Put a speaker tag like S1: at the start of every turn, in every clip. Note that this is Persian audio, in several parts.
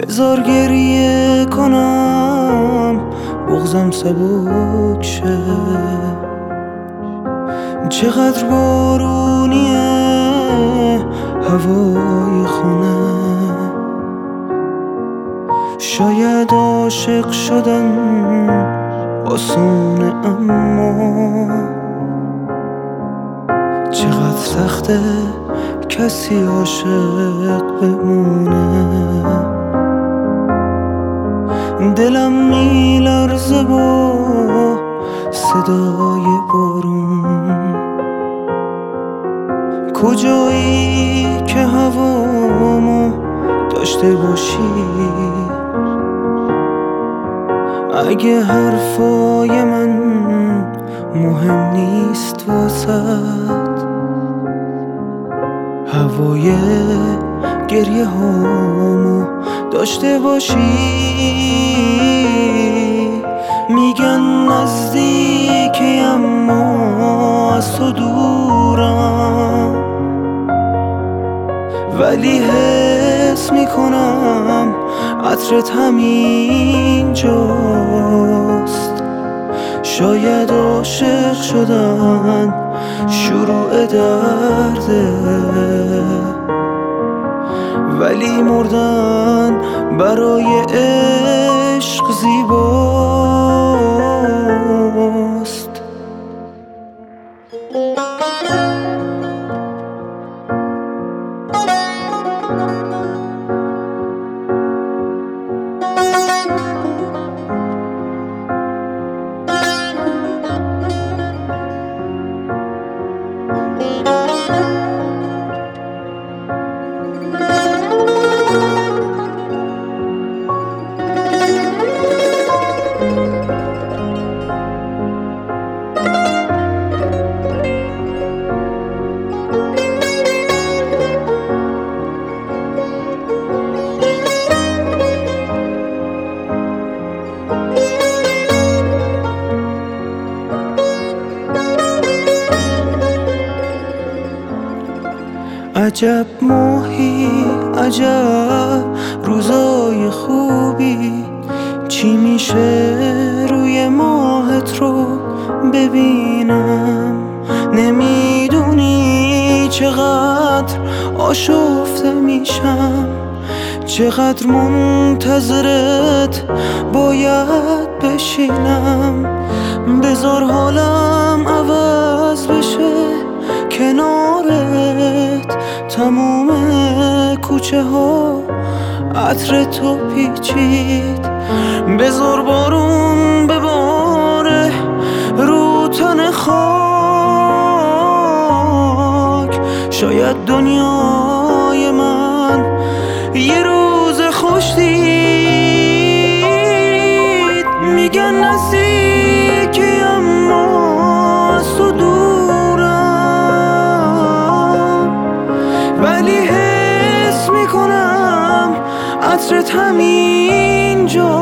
S1: بذار گریه کنم بغضم سبک شه. چقدر بارونیه هوای خونه، شاید عاشق شدن آسونه اما چقدر سخته کسی عاشق بمونه. دلم میلرزه با صدای بارون، کجایی که هوامو داشته باشی؟ اگه حرفای من مهم نیست واسد، هوای گریه هامو داشته باشی. میگن نزدیکی اما از تو دورم، ولی حس میکنم عطرت همین جاست. شاید عاشق شدن شروع درده، ولی مردن برای عشق زیباست. عجب ماهی، عجب روزای خوبی، چی میشه روی ماهت رو ببینم؟ نمیدونی چقدر آشفته میشم، چقدر منتظرت باید بشینم. بذار حالم عوض بشه کنارت، تموم کوچه ها عطر تو پیچید. بذار بارون بباره رو تن خاک، شاید دنیای من یه روز خوش دید. میگن نزدیکی اما از تو دورم، ولی حس میکنم عطرت همین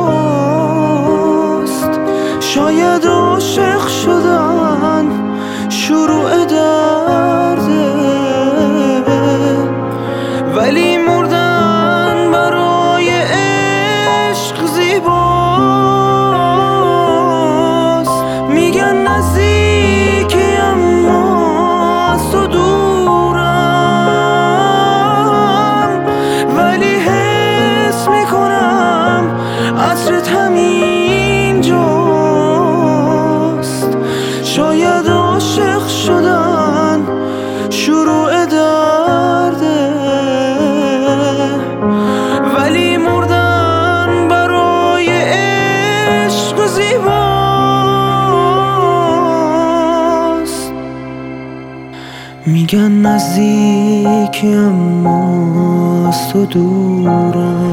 S1: جاست. شاید عاشق شدن شروع درده، ولی مردن برای عشق زیباست. میگن نزدیکی اما از تو دورم، ولی حس میکنم عطرت همین جاست. شاید عاشق شدن شروع درده، ولی مردن برای عشق زیباست. میگن نزدیکی اما از تو دورم.